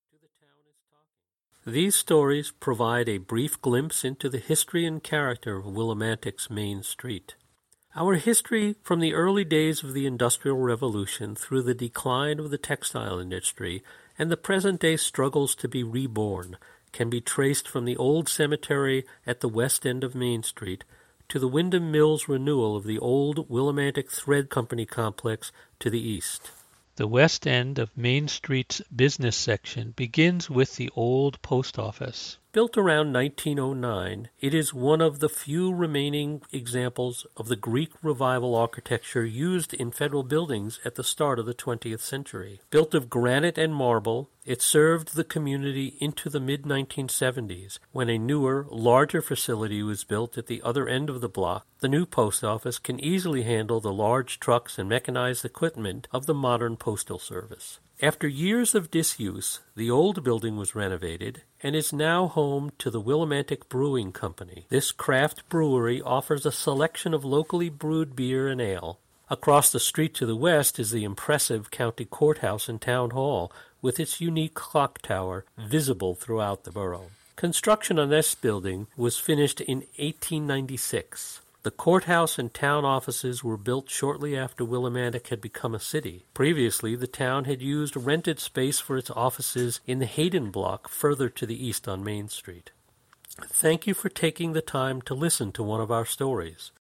These stories provide a brief glimpse into the history and character of Willimantic's Main Street. Our history from the early days of the Industrial Revolution through the decline of the textile industry and the present-day struggles to be reborn can be traced from the old cemetery at the west end of Main Street to the Windham Mills renewal of the old Willimantic Thread Company complex to the east. The west end of Main Street's business section begins with the old post office. Built around 1909, it is one of the few remaining examples of the Greek Revival architecture used in federal buildings at the start of the 20th century. Built of granite and marble, it served the community into the mid-1970s, when a newer, larger facility was built at the other end of the block. The new post office can easily handle the large trucks and mechanized equipment of the modern postal service. After years of disuse, the old building was renovated and is now home to the Willimantic Brewing Company. This craft brewery offers a selection of locally brewed beer and ale. Across the street to the west is the impressive county courthouse and town hall, with its unique clock tower visible throughout the borough. Construction on this building was finished in 1896. The courthouse and town offices were built shortly after Willimantic had become a city. Previously, the town had used rented space for its offices in the Hayden block further to the east on Main Street. Thank you for taking the time to listen to one of our stories.